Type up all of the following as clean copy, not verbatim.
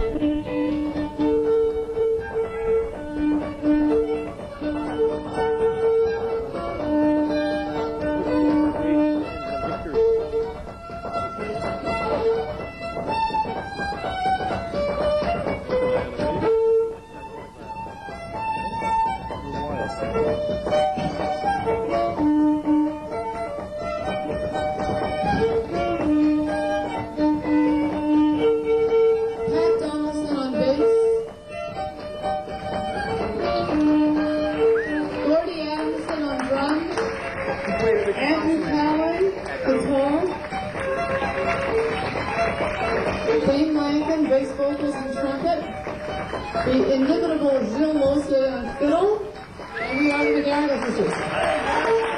Pat Donaldson on bass. Gordy Anderson on drums. Andrew Cowan, guitar. Dane Lankin, bass vocals and trumpet. The inimitable Jill Losey on fiddle. And we are the Gallagher Sisters.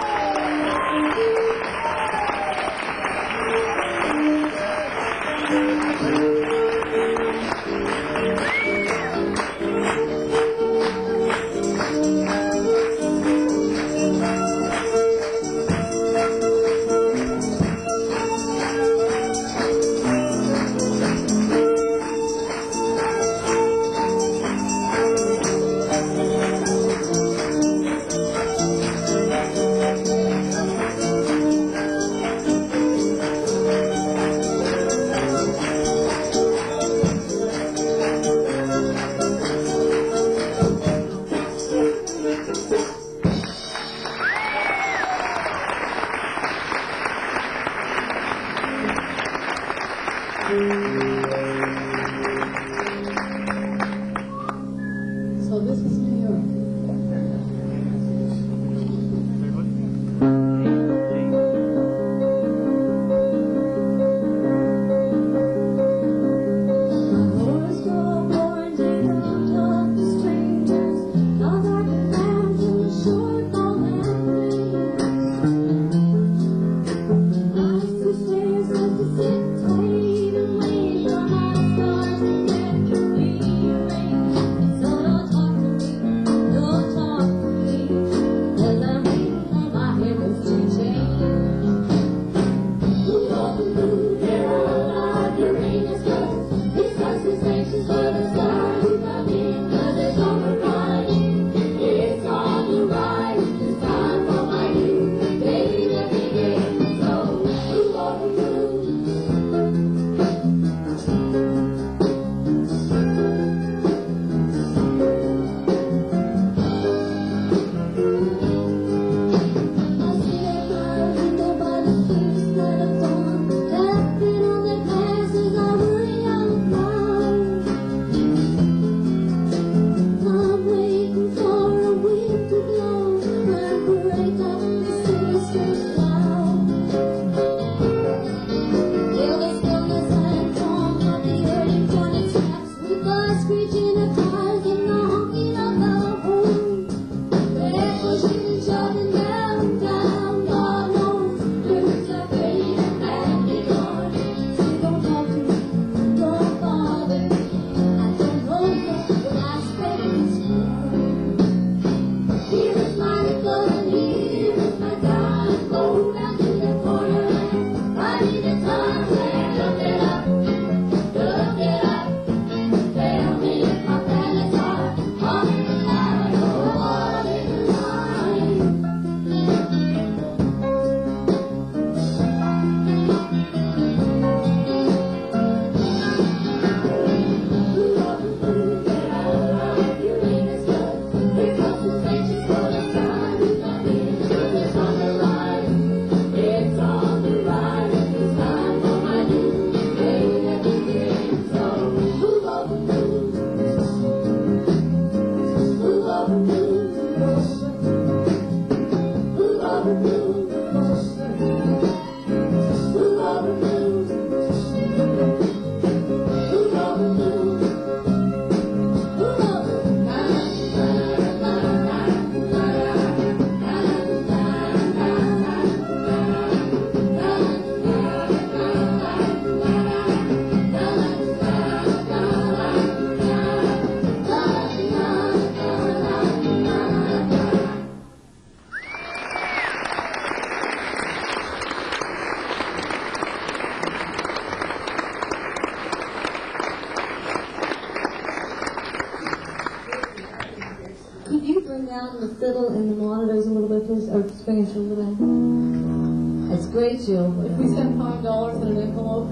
turn down the fiddle and the monitors a little bit, please? Or bring it a little bit. That's great, Jill. If we send $5 in an envelope.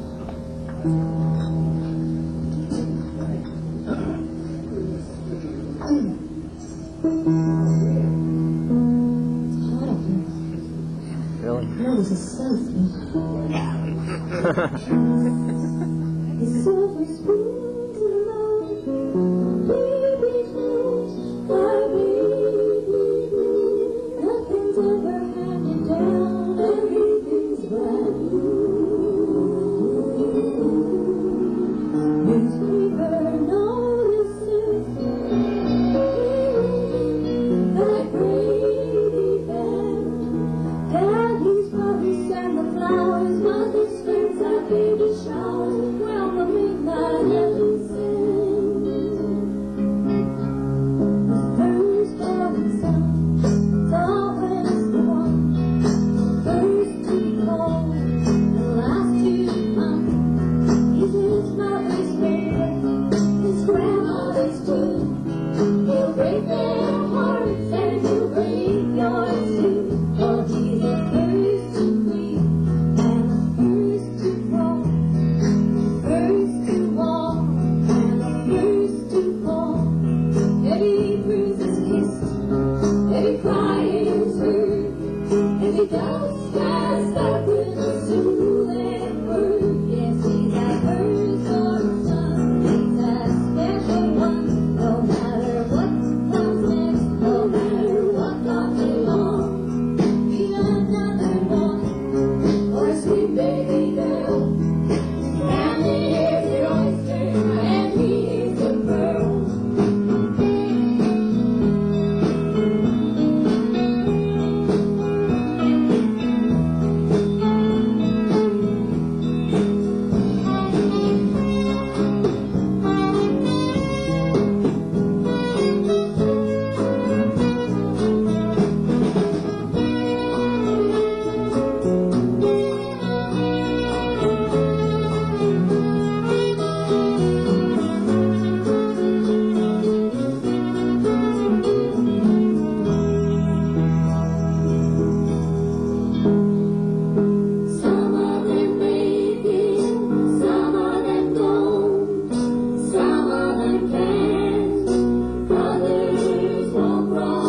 Really? No, this is something. It's silver spoons and love, baby clothes, our baby blue. Nothing's ever handed down, everything's brand new. Newspaper notices that Brady band. Daddy's probably sang the flowers, mother's friends have baby showers, welcoming that heaven sent. The first morning sun, it's always the one, first to call, and last to come. He's his mother's favorite, his grandmother's too. He'll break their hearts and he'll break yours too. Oh, he's the first to breathe and the first to crawl, first to walk and the first to fall. Every bruise is kissed, every cry is heard, every doubt cast up with a soothing word. Yes, he's that first or son, he's that special one. No matter what comes next, no matter what comes along, be another one or a sweet baby girl. Family is your oyster and he is the pearl. Some of them make it, some of them don't, some of them can, others won't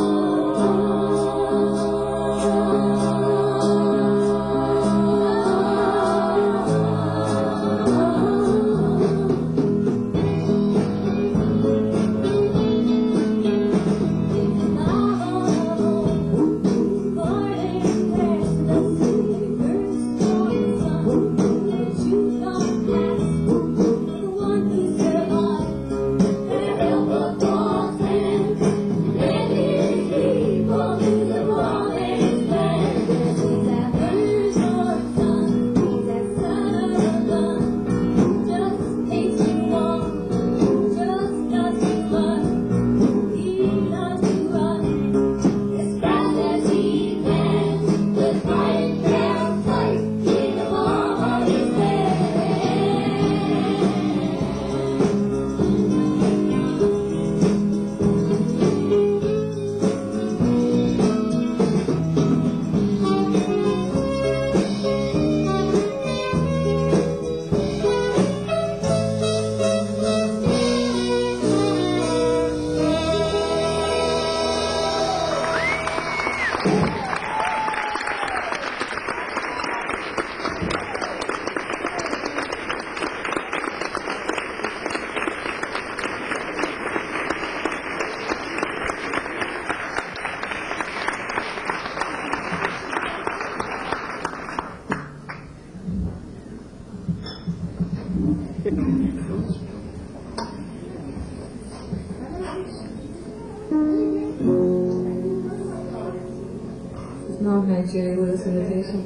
It's not my Jerry Lewis invitation.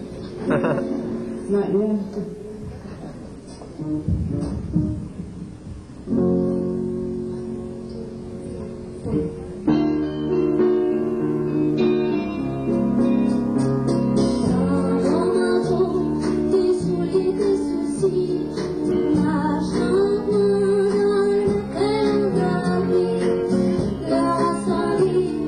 Not yet. Gracias.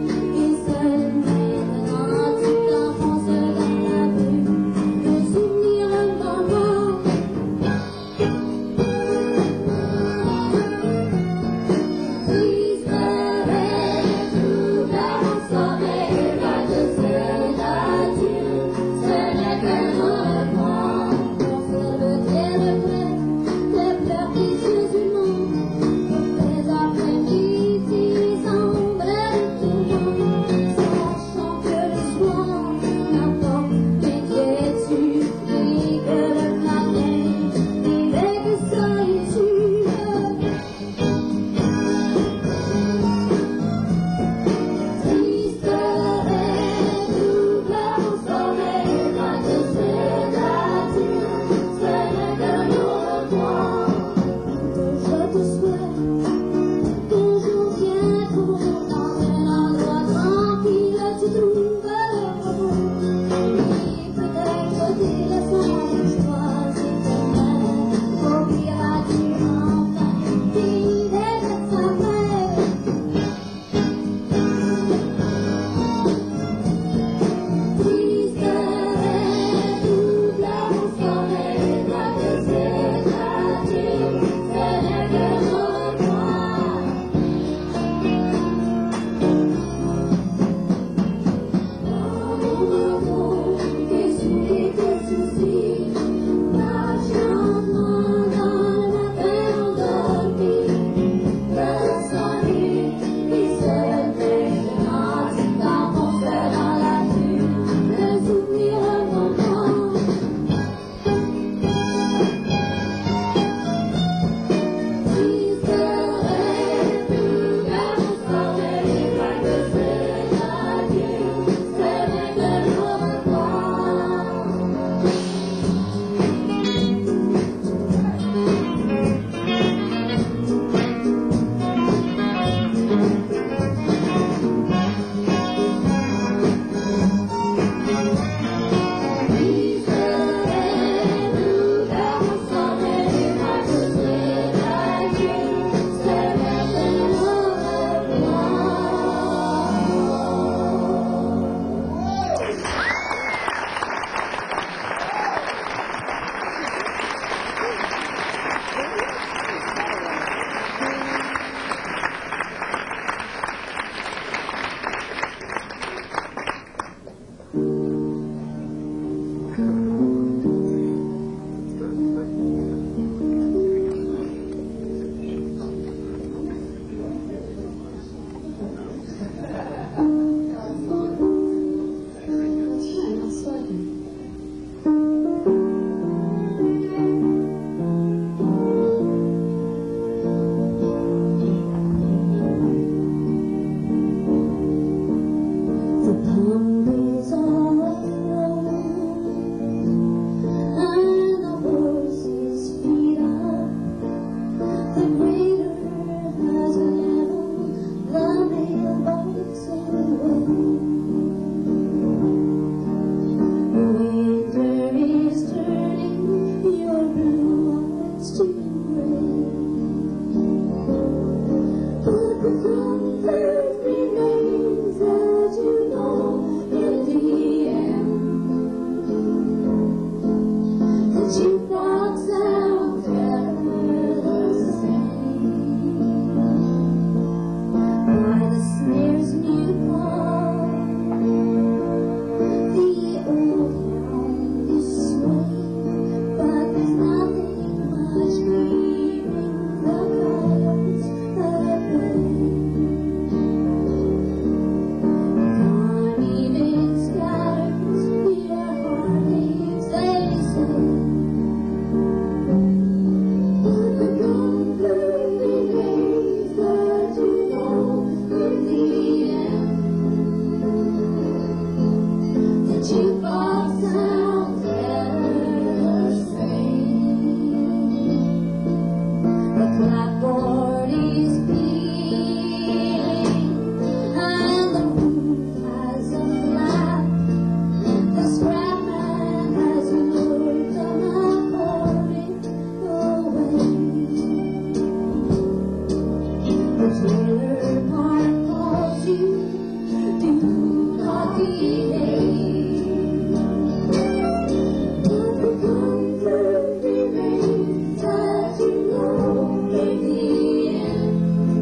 trailer park calls you, do not behave. But the comfort remains that you know in the end.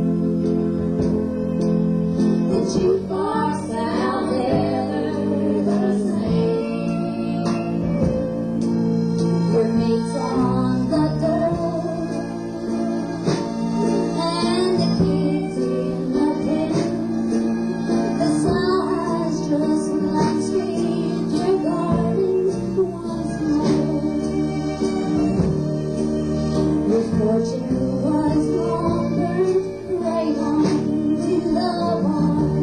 The jukebox sounds ever the same. Your mate's on the door, and the kids in the pen. The stars just landscaped your gardens once more. Your fortune was long burned right on to the barn.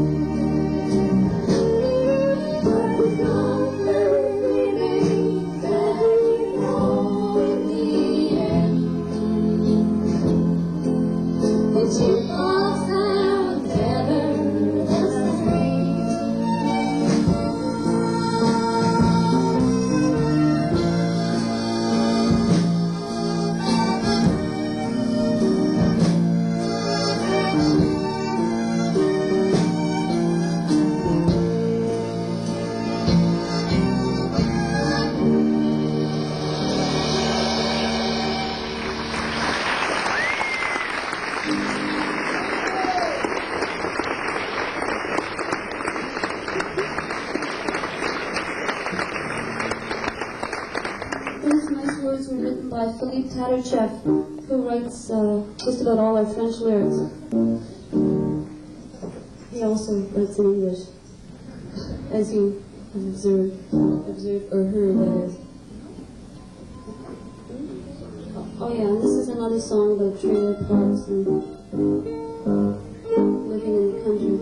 But the comfort remains that you know in the end. The jukebox sounds ever the same. These nice words were written by Philippe Tatarchev, who writes just about all our French lyrics. He also writes in English, as you have observed or heard, that is. Oh yeah, and this is another song about trailer parks and living in the country.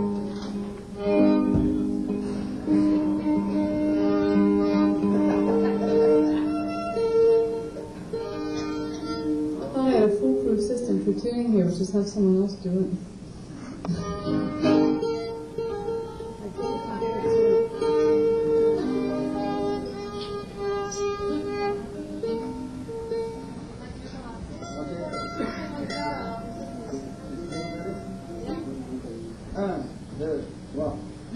I thought I had a foolproof system for tuning here, which is have someone else do it. Un, deux, trois.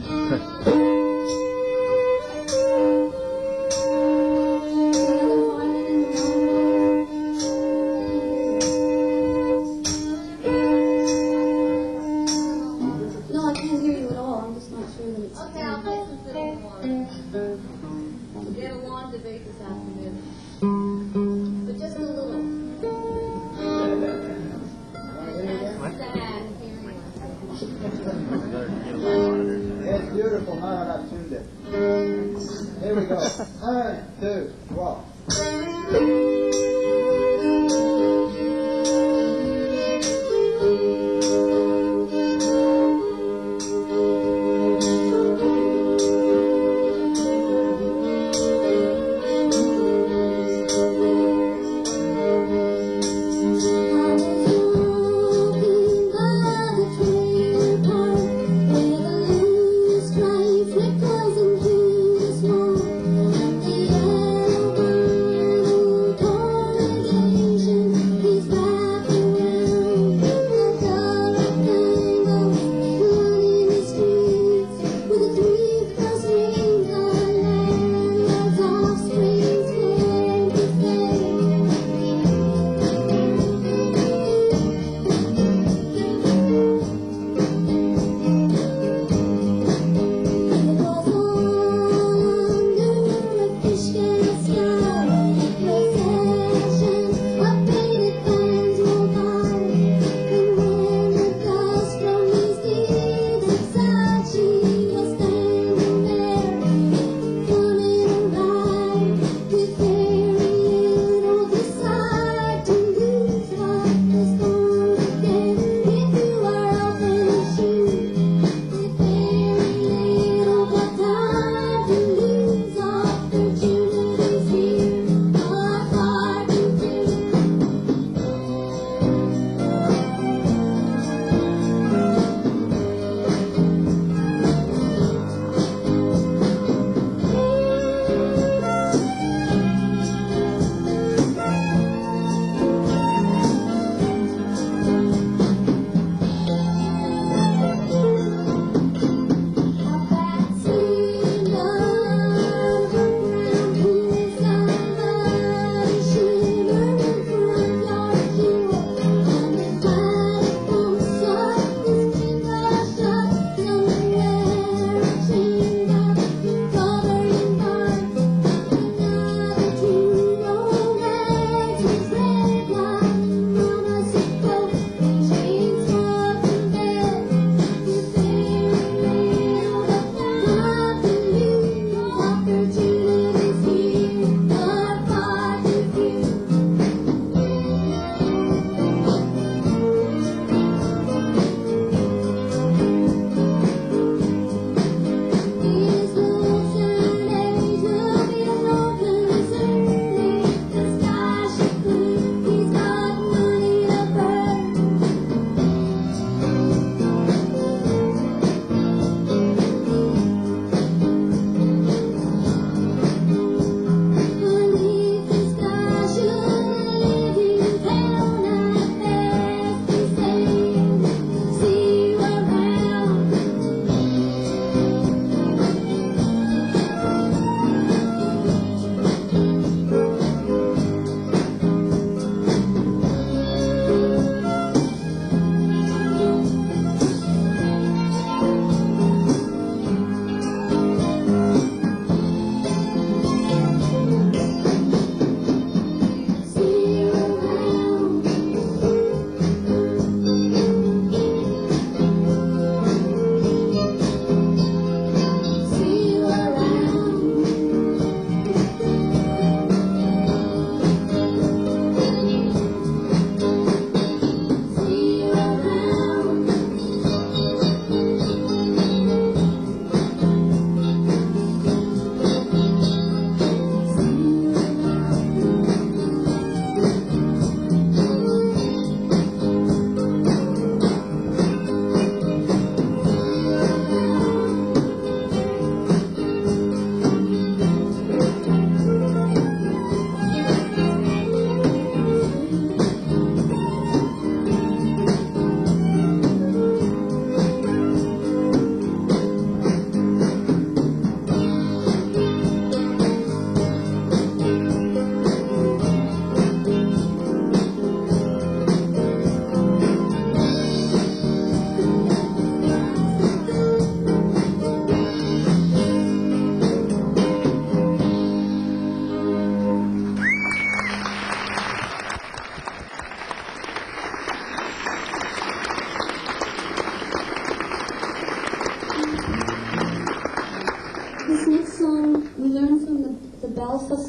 No, I can't hear you at all. I'm just not sure that it's. Okay, I'll play some sitting one. We had a long debate this afternoon. But just a little. Sad hearing It's beautiful, now that I've tuned it. Here we go. Un, deux, trois. Flickers into the smoke. The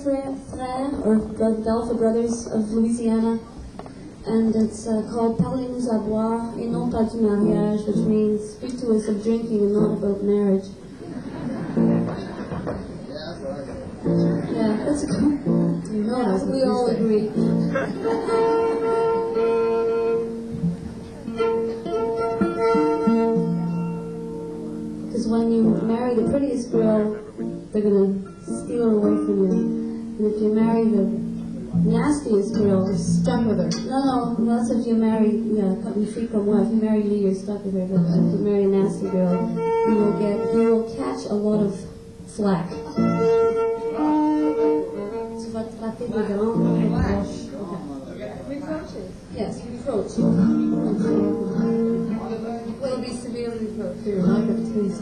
Frères, or the Balfour Brothers of Louisiana, and it's called Parlez-nous à boire et non pas du mariage, which means speak to us of drinking and not about marriage. Yeah, that's a good. You know that's what We you all say. agree. Because when you marry the prettiest girl, they're gonna steal her away from you. And if you marry the nastiest girl, You're stuck with her. no, that's if you marry, cut me free from what? If you marry me, you're stuck with her. But if you marry a nasty girl, you will catch a lot of flack. Tu vas traiter de grands reproches. Reproaches. Yes, reproach. Will be severely reproached. For your lack of taste.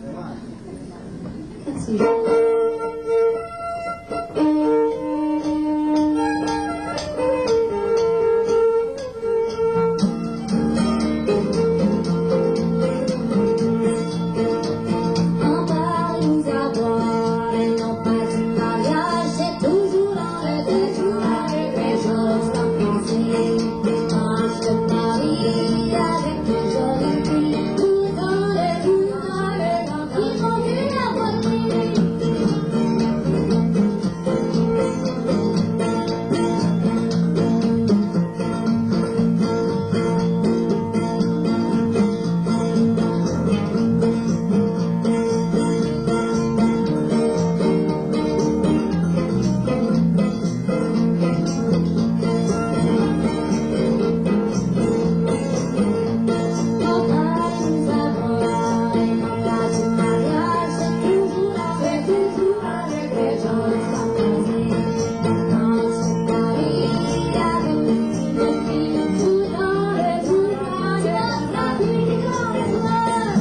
Let's see. En Paris à boire et non pas du mariage, c'est toujours dans le détour avec les choses sans penser. Mange de Paris avec une jolie fille, tout dans les tours avec un qui conduit la voiture. En Paris à boire et non pas du mariage, c'est toujours avec les choses sans penser. Mange de Paris avec une jolie fille, tout dans les tours avec un qui conduit la voiture.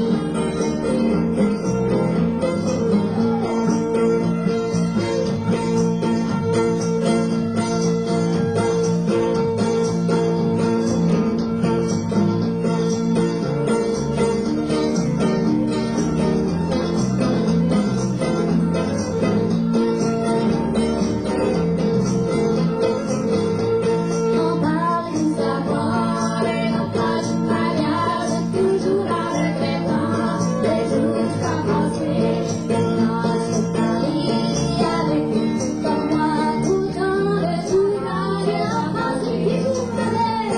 En Paris à boire et non pas du mariage, toujours avec les temps, les jours sans passer. Mange de Paris avec une fille comme moi, tout dans les tours avec un qui vous plaît.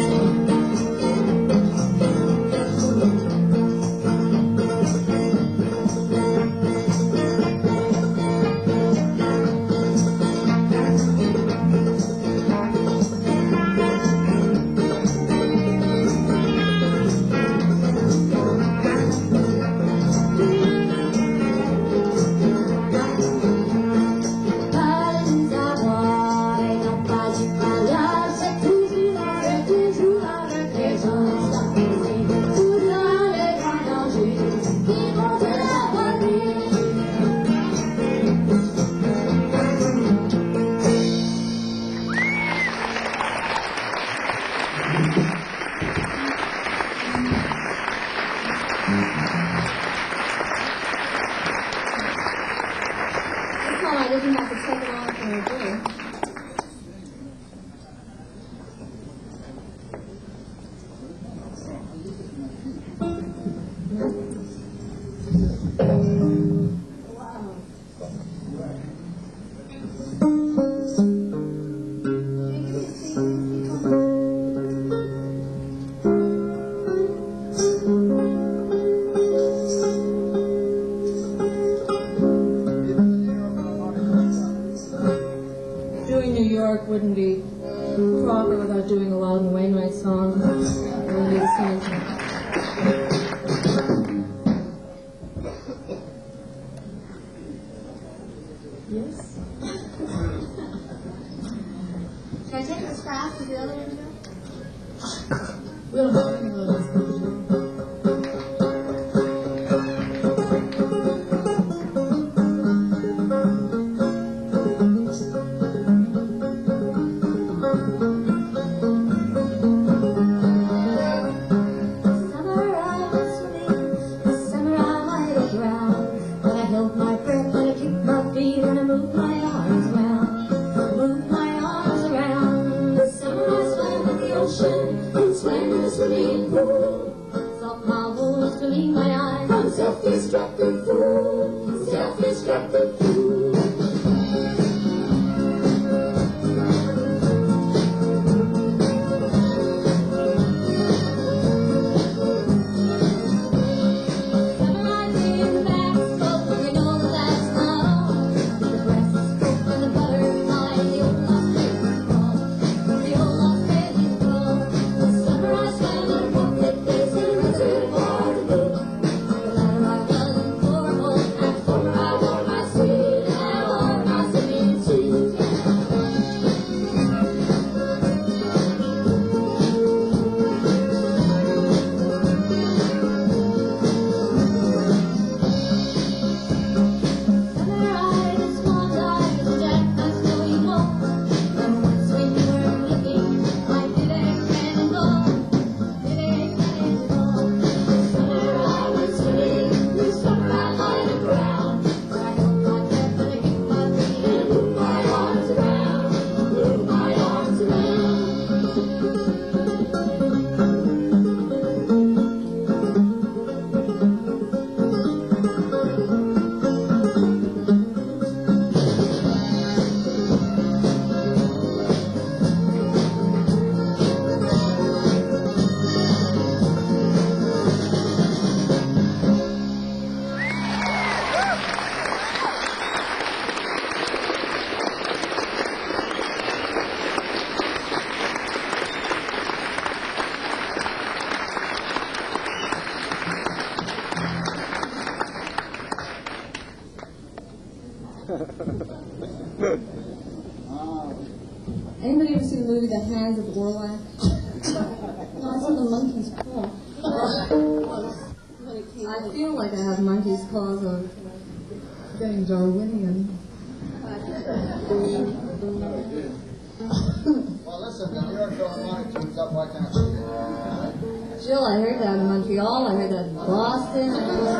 Parlez-nous à boire et non pas du mariage, c'est toujours avec les gens sans penser. Tout dans les grands dangers qui vont de la voiture. That's all I didn't have to take it off and do. Doing New York wouldn't be proper without doing a Loudon Wainwright song. It would be the same thing. Yes? Should I take this fast as the other one go? We don't have any of those. Summer I went swimming, summer I might have drowned, but I held my breath and I kicked my feet and I moved my arms. swimming pool. Somehow was swimming my eyes. I'm self-destructive fool, self-destructive fool. Anybody ever seen the movie The Hands of Orlac? No, I saw the monkey's paw. I feel like I have monkey's paws on. Getting Darwinian. Well, listen, the New York Philharmonic tunes up, why can't you? Jill, I heard that in Montreal, I heard that in Boston.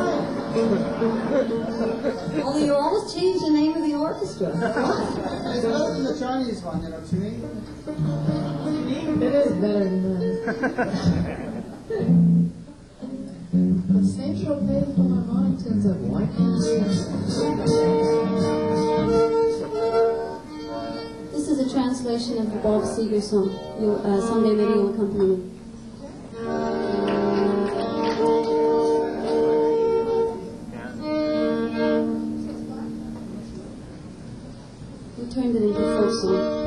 Only you always change the name of the orchestra. It's better than the Chinese one, you know, to me. It is better than that. The Saint Tropez Philharmonic tunes up, why can't This is a translation of the Bob Seger song, Someday Maybe You'll Accompany Me. We turned it into a folk song.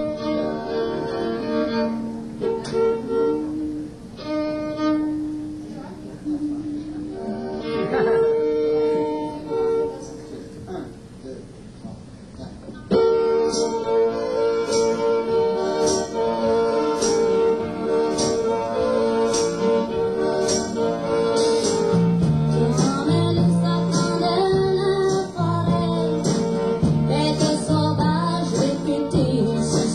Sauvage, répété,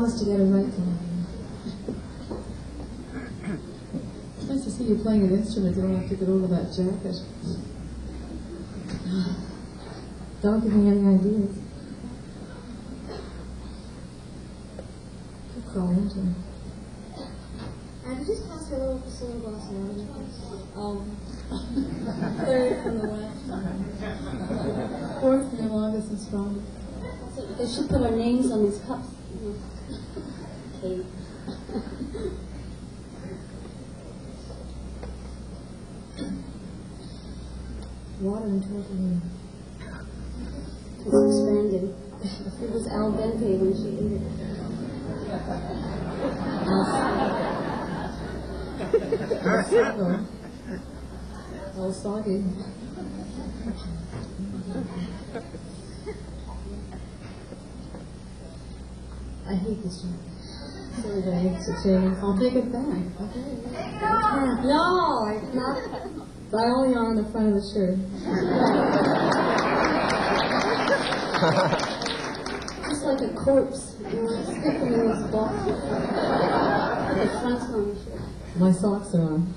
promise to get it right tonight. It's nice to see you playing an instrument. You don't have to get over that jacket. Don't give me any ideas. Keep crawling into me. Could you just pass her a little Priscilla Glossary? Third from the left. Fourth from the longest and strongest. So they should put our names on these cups. Okay. Water and tortellini. It's expanded. It was al dente when she ate it. All soggy. I hate this job. Sorry that I hate to change. I'll take it back. Okay. No, it's not. But only on the front of the shirt. Just like a corpse. You know, stick them in this box. The front's on the shirt. My socks are on.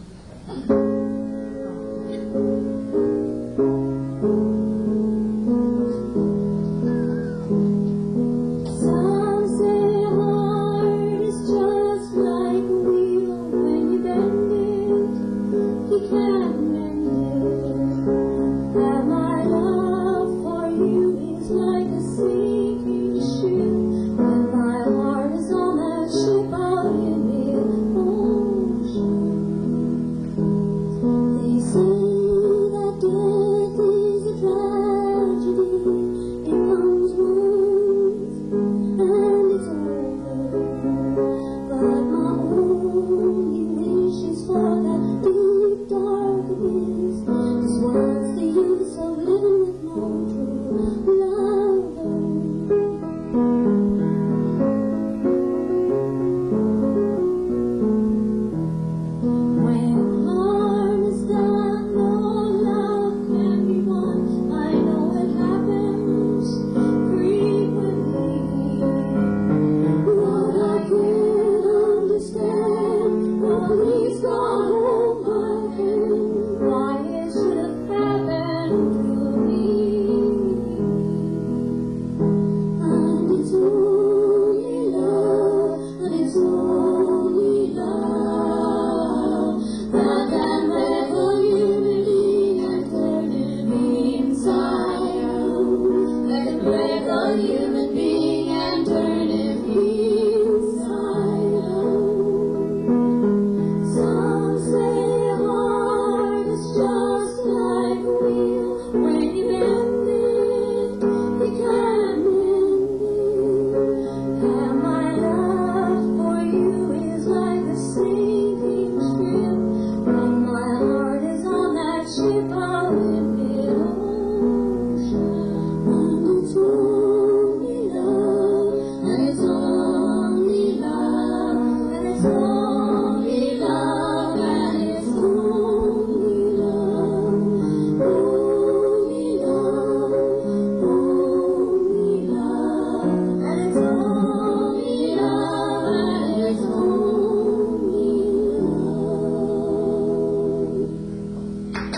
Some say heart is just like a wheel. When you bend it, you can't mend it. That my love for you is like a sinking ship. When my heart is on that ship out in the ocean. They say that death is a tragedy. It comes once and it's over. But my only wish is for that deep dark abyss. 'Cause what's the use of living with no true lover? When harm is done, no love can be won. I know it happens frequently. What I can't understand, nobody's gone hold my hand. Why it should have happened to me. And it's only love, and it's only love that can break a human being and turn him inside out. That can break a human being and turn him inside out. Some say heart is just like a wheel. When you bend it, you can't mend it. And my love for you is like a sinking ship. When my heart is on that ship out in mid-ocean. And it's only love, and it's only love, and it's only love, and it's only love, only love, only love, and it's only love, and it's only love.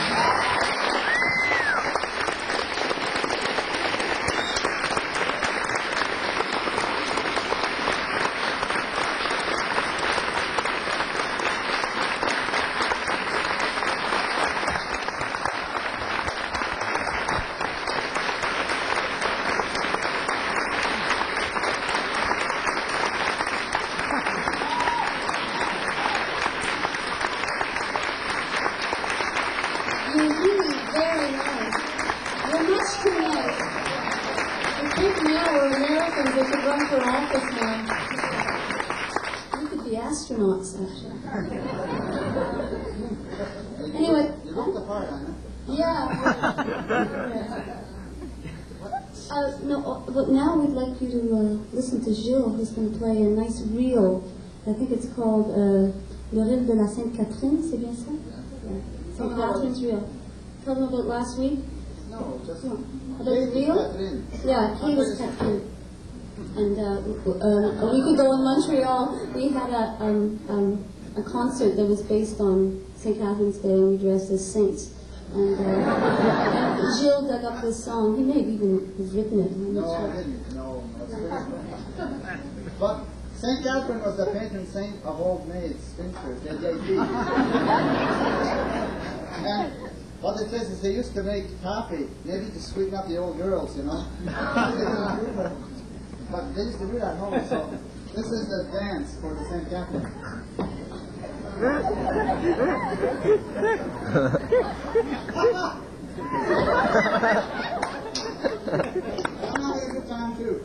You're really very nice. You're much too nice. I think now we're Americans. They should run for office now. You could be astronauts, actually. Anyway, You look the part, Anna. yeah. No, but now we'd like you to listen to Gilles, who's going to play a nice reel. I think it's called Le Reel de la Sainte-Catherine, c'est bien ça? Yeah. St. Catherine's Reel. Tell them about last week. No, just No. About Kate the is reel? Catherine. Yeah, Kate is Catherine. And a week ago in Montreal, we had a concert that was based on St. Catherine's Day, and we dressed as saints. And Gilles dug up this song. He may have even written it. I'm not No, I sure. didn't. No, that's really But St. Catherine was the patron saint of old maids, spinsters, JJP. And what it is they used to make coffee, maybe to sweeten up the old girls, you know. But they used to do that at home, so this is the dance for the St. Catherine. I'm having a good time too.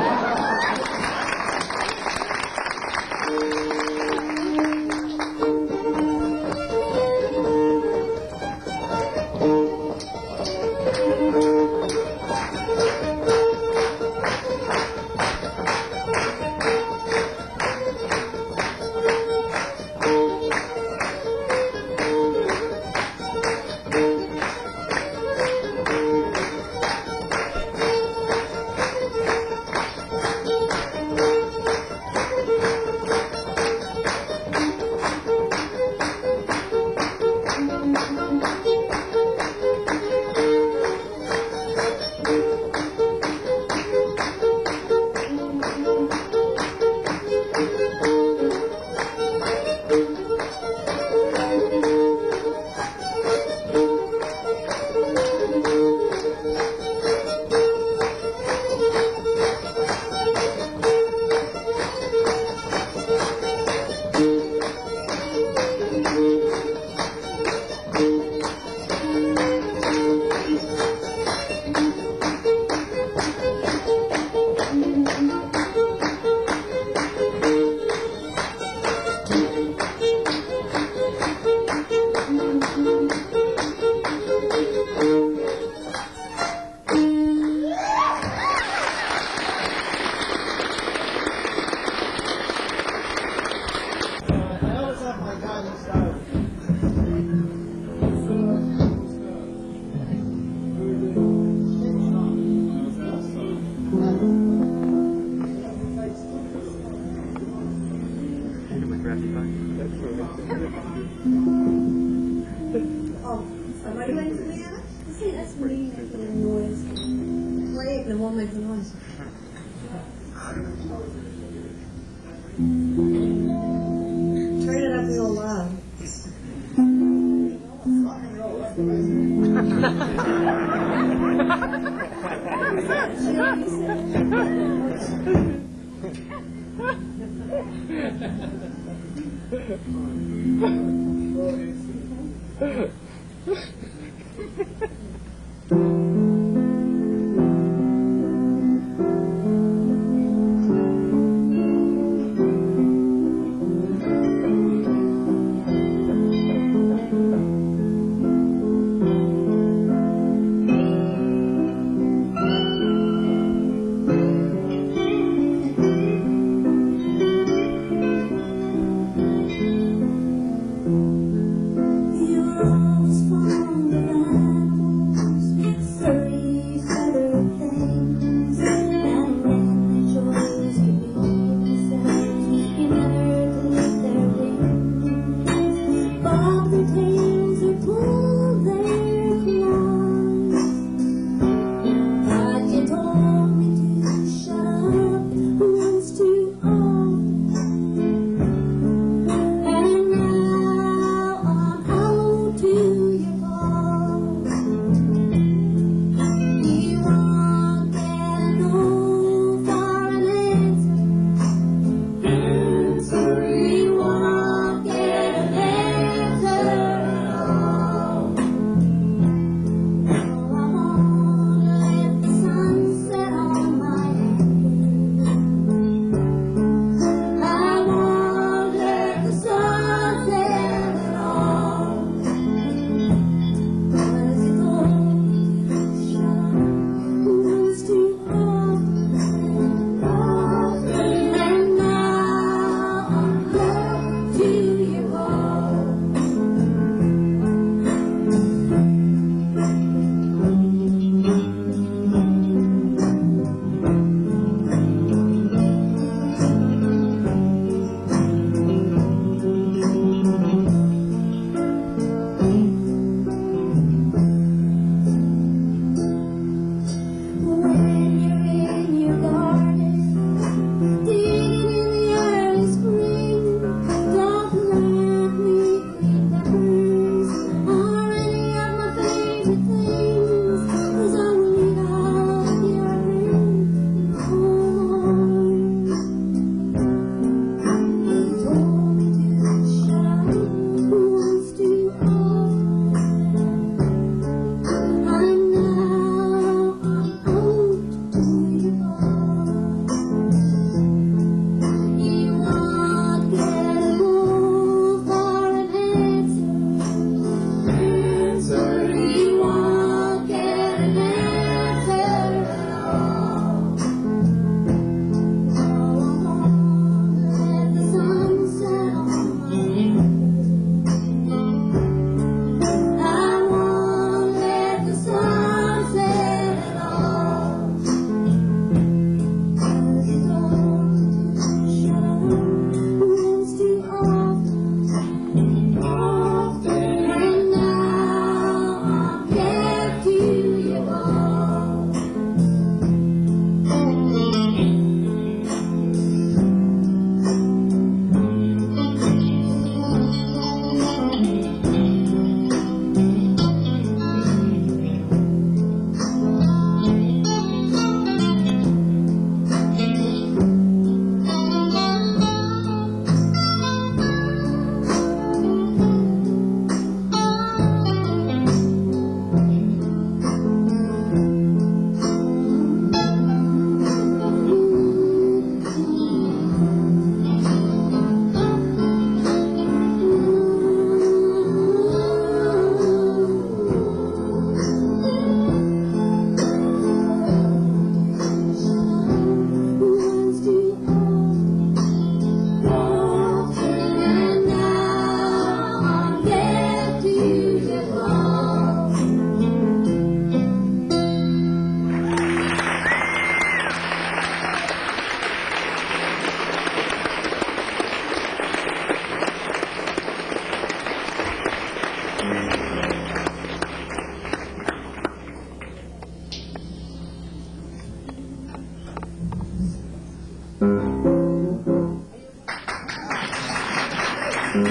Am I going to be Anna? See, that's me making a noise. Play it and it won't make the noise. Turn it up real loud. You're always fond of apples,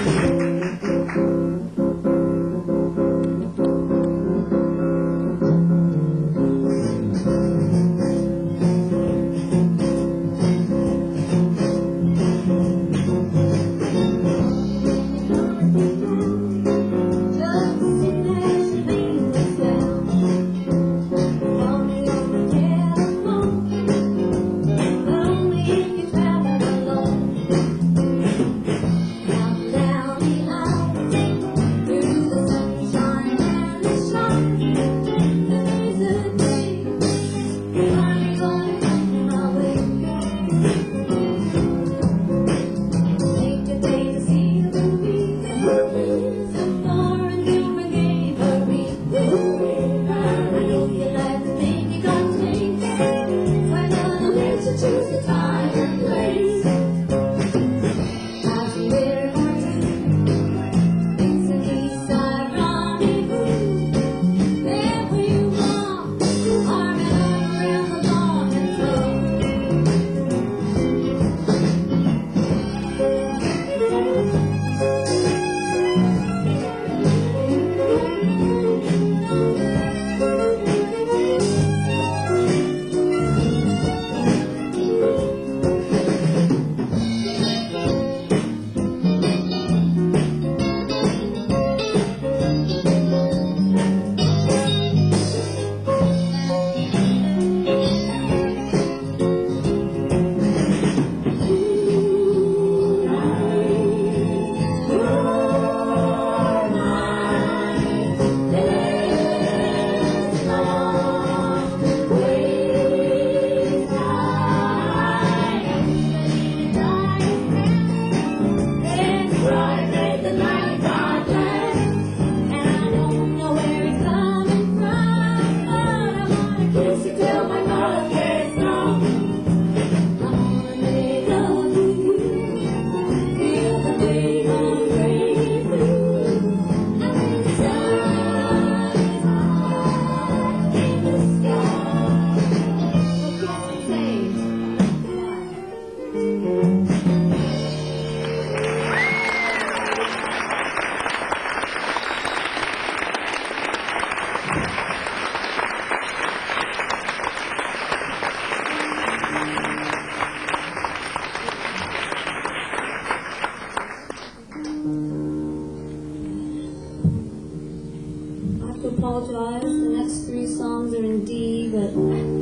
Apologize. The next three songs are in D, but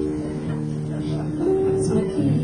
it's my key.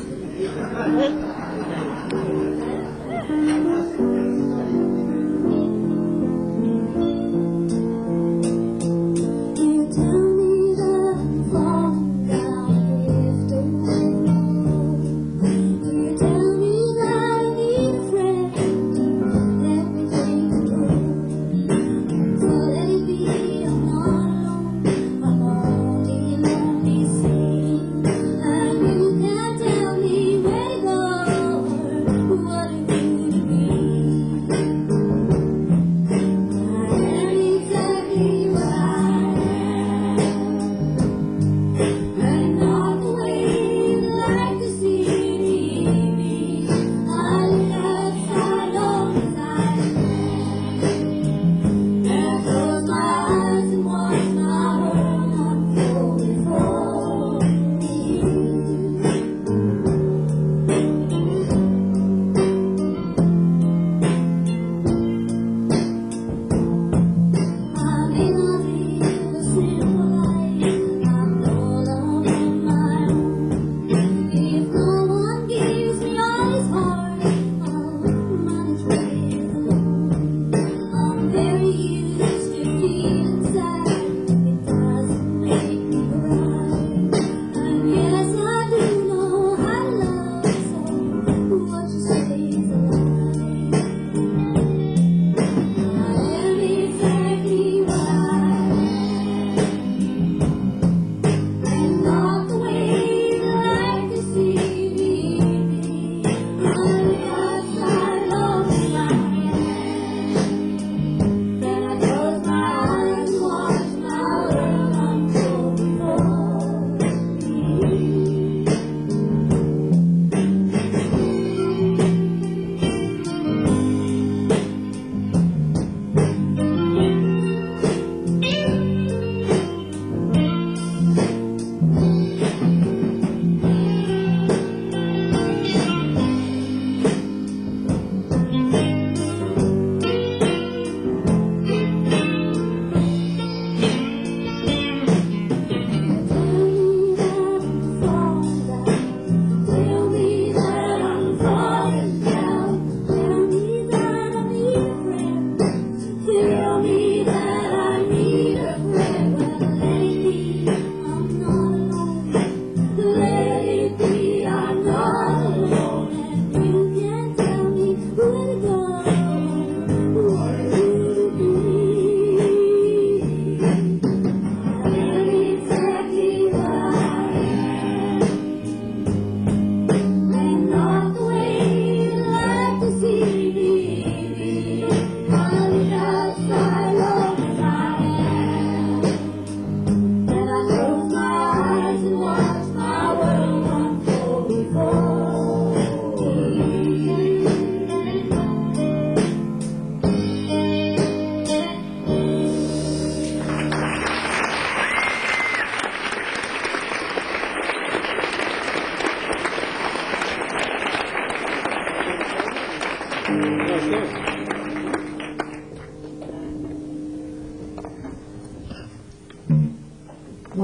You tell me that I'm falling down, drifting away. You tell me that I need a friend, everything is wrong. So let it be, I'm not alone. I'm only seeing. And you can't tell me where to go.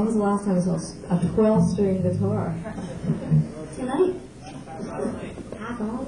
When was the last time I saw a 12-string guitar? Tonight. Half on.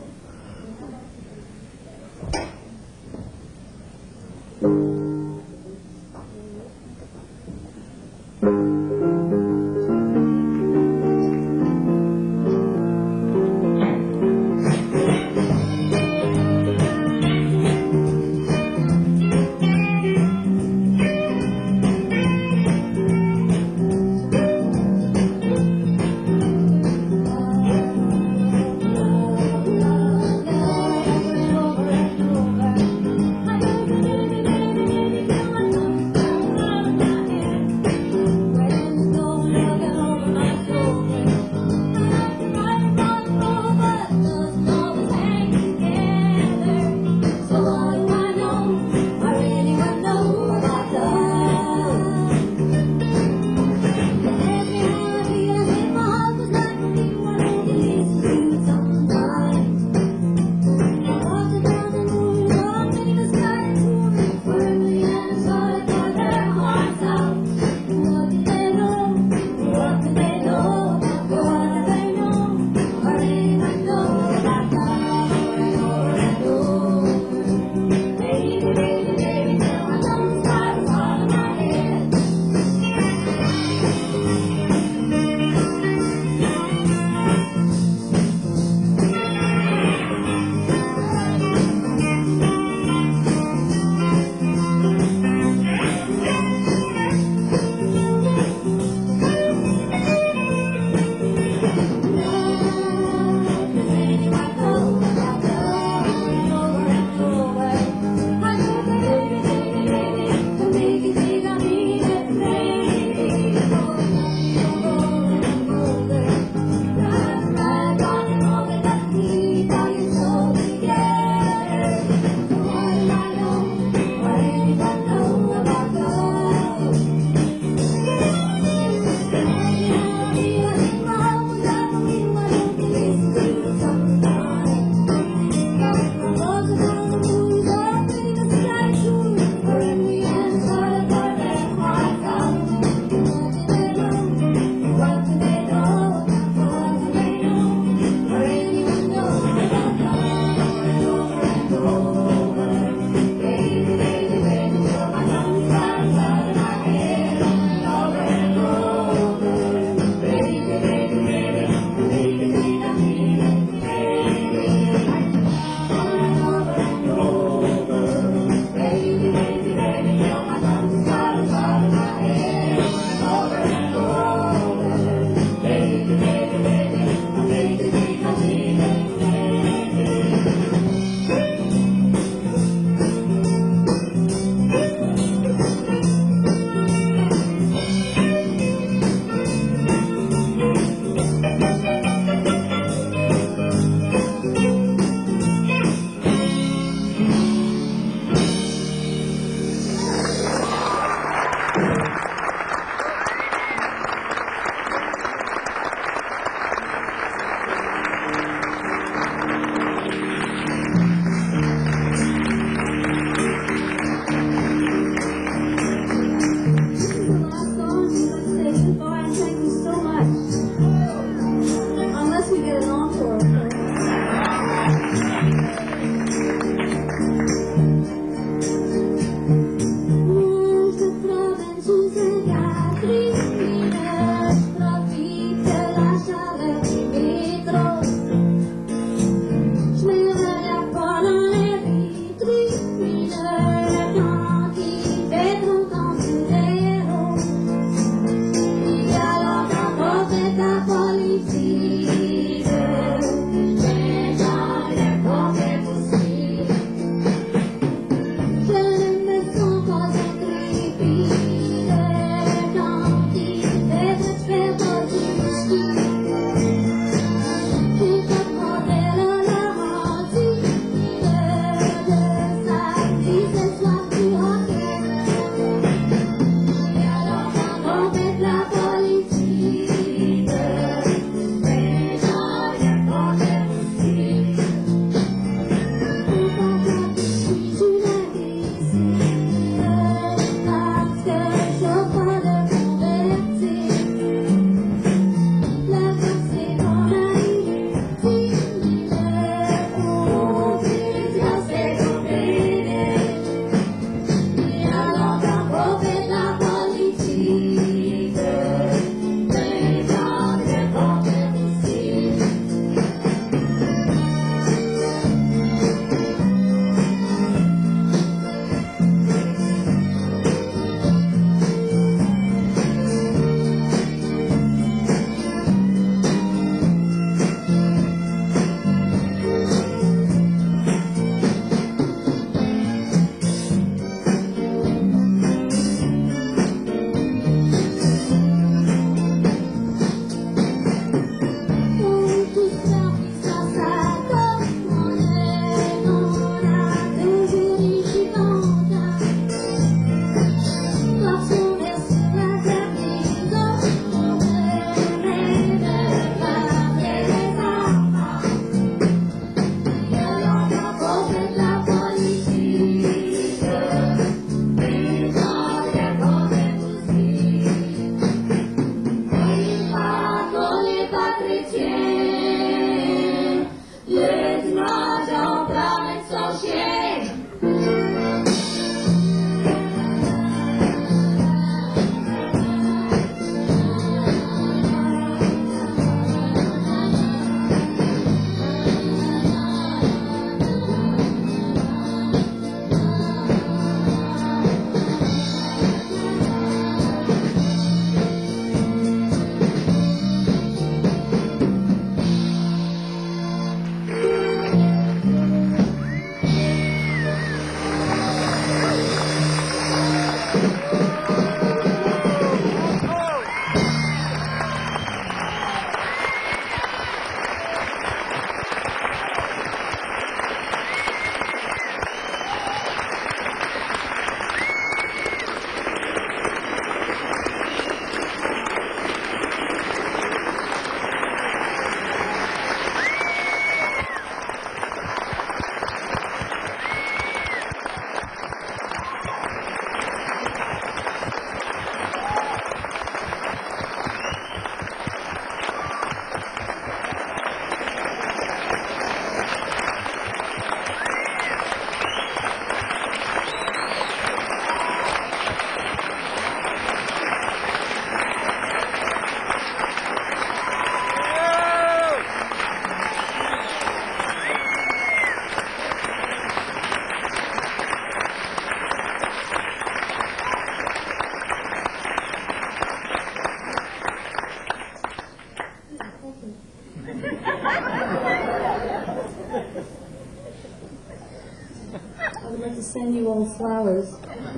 to send you all flowers.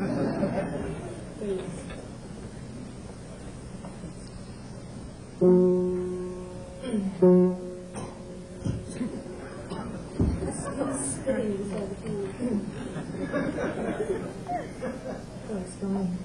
Oh, it's gone.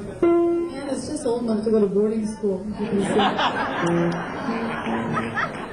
Anna's just old enough to go to boarding school. You can see.